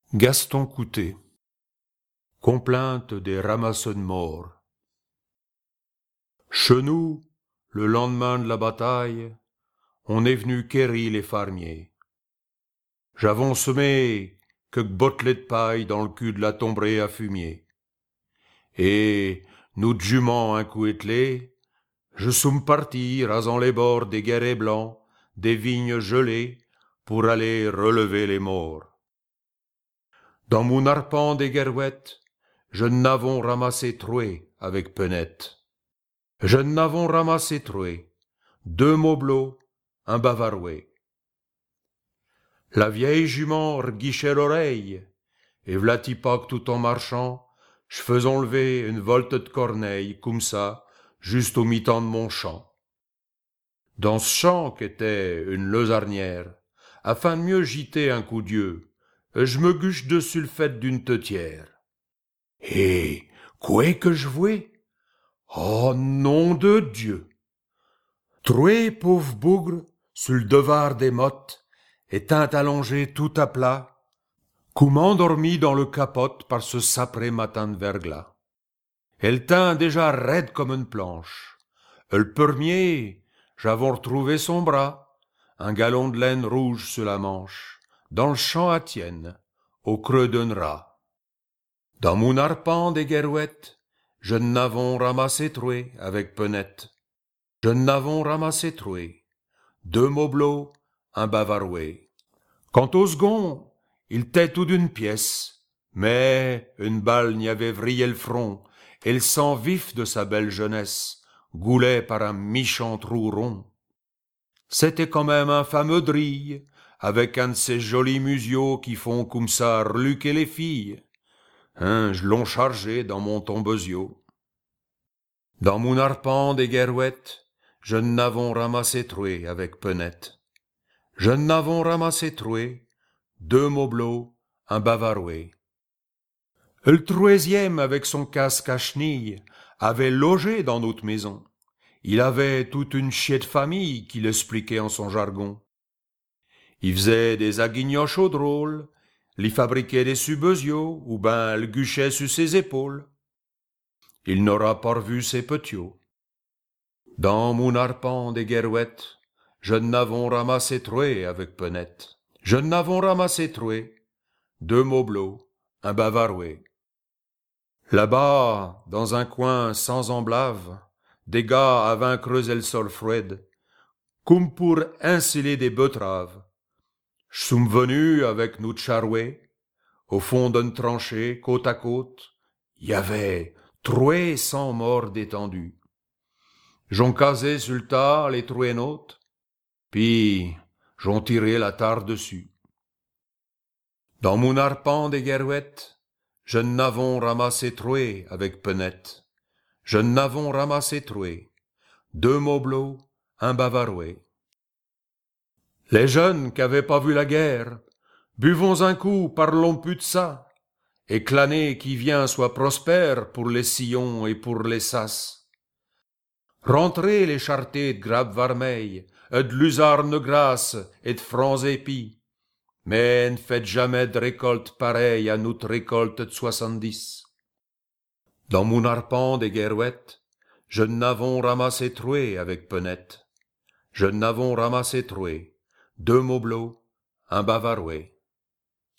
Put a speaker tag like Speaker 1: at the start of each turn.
Speaker 1: Gaston Coutet. Complainte des ramasseux de morts. Chez nous, le lendemain de la bataille, on est venu quérir les farmiers. J'avons semé que bottelets de paille dans le cul de la tomberée à fumier. Et, nous de juments un coup ételés, je somme parti rasant les bords des guérets blancs, des vignes gelées, pour aller relever les morts. Dans mon arpent des guerouettes, je n'avons ramassé troué avec penette. Je n'avons ramassé troué, 2 mobelots, un bavaroué. La vieille jument reguichait l'oreille, et v'là-t-il pas que tout en marchant, je faisons lever une volte de corneille, comme ça, juste au mi-temps de mon champ. Dans ce champ qu'était une leuzarnière, afin de mieux gîter un coup d'yeux, je me guche dessus le fait d'une teutière. Et quoi que je vois? Oh, nom de Dieu! Troué pauvre bougre, sur le devard des mottes, étant allongé tout à plat, comme endormi dans le capote par ce sapré matin de verglas. Elle tint déjà raide comme une planche. Le premier, j'avons retrouvé son bras, un galon de laine rouge sur la manche, dans le champ à tienne, au creux d'un rat. Dans mon arpent des guerouettes, je n'avons ramassé troué avec penette. Je n'avons ramassé troué, 2 mobelots, un bavaroué. Quant au second, il était tout d'une pièce, mais une balle n'y avait vrillé le front, et le sang vif de sa belle jeunesse goulait par un méchant trou rond. C'était quand même un fameux drille, avec un de ces jolis museaux qui font comme ça reluquer les filles. Je l'on chargé dans mon tombesio. Dans mon arpent des guerouettes, je n'avons ramassé troué avec penette. Je n'avons ramassé troué, 2 mobelots, un bavaroué. Le troisième, avec son casque à chenilles, avait logé dans notre maison. Il avait toute une chier de famille qu'il expliquait en son jargon. Il faisait des aguignoches au drôle, il fabriquait des subesios, ou ben le guchait sur ses épaules. Il n'aura pas revu ses petiots. Dans mon arpent des guerouettes, je n'avons ramassé troué avec penette. Je n'avons ramassé troué, 2 mobelots, un bavaroué. Là-bas, dans un coin sans emblave, des gars avaient creusé le sol froid, comme pour inceler des betteraves. J'suis venu avec nous charouet, au fond d'une tranchée, côte à côte, y avait 300 morts détendus. J'ont casé sur le tas les trouénotes, puis j'ont tiré la tare dessus. Dans mon arpent des guerouettes, je n'avons ramassé troué avec penette. Je n'avons ramassé troué, 2 mobelots, un bavaroué. Les jeunes qu'avaient pas vu la guerre, buvons un coup, parlons plus de ça, et que l'année qui vient soit prospère pour les sillons et pour les sas. Rentrez les chartés de grappes vermeilles, de luzarnes grasses et de francs épis, mais ne faites jamais de récolte pareille à notre récolte de 70. Dans mon arpent des guerouettes, je n'avons ramassé troué avec penette. Je n'avons ramassé troué, 2 mobelots, un bavaroué.